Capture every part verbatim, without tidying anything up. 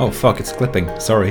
Oh fuck, it's clipping. Sorry.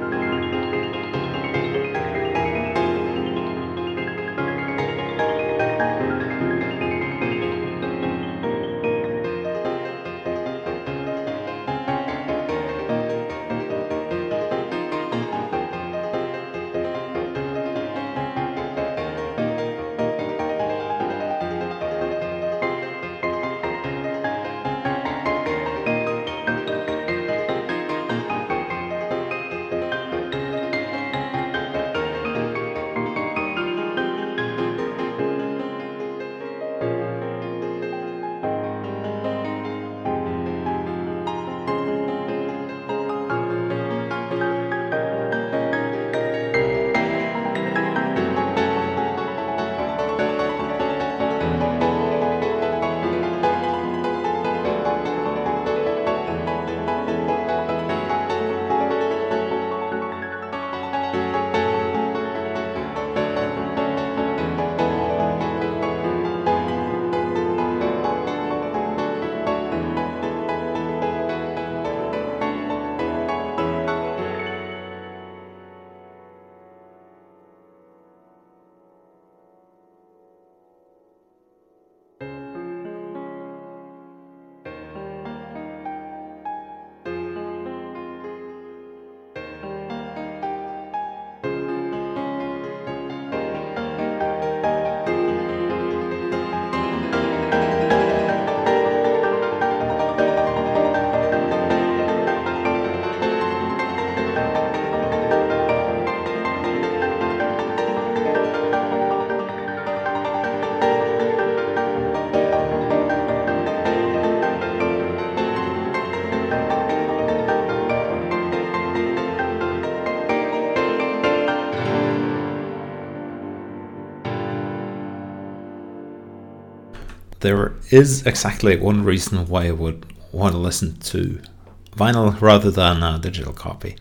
There is exactly one reason why I would want to listen to vinyl rather than a digital copy,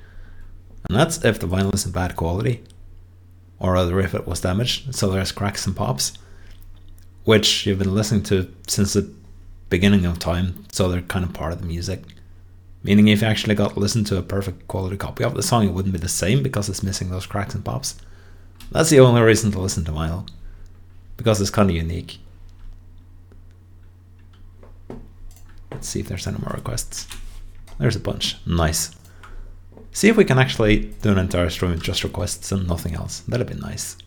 and that's if the vinyl is in bad quality, or rather if it was damaged, so there's cracks and pops, which you've been listening to since the beginning of time, so they're kind of part of the music. Meaning if you actually got to listen to a perfect quality copy of the song, it wouldn't be the same because it's missing those cracks and pops. That's the only reason to listen to vinyl, because it's kind of unique. Let's see if there's any more requests. There's a bunch. Nice. See if we can actually do an entire stream with just requests and nothing else. That'd be nice.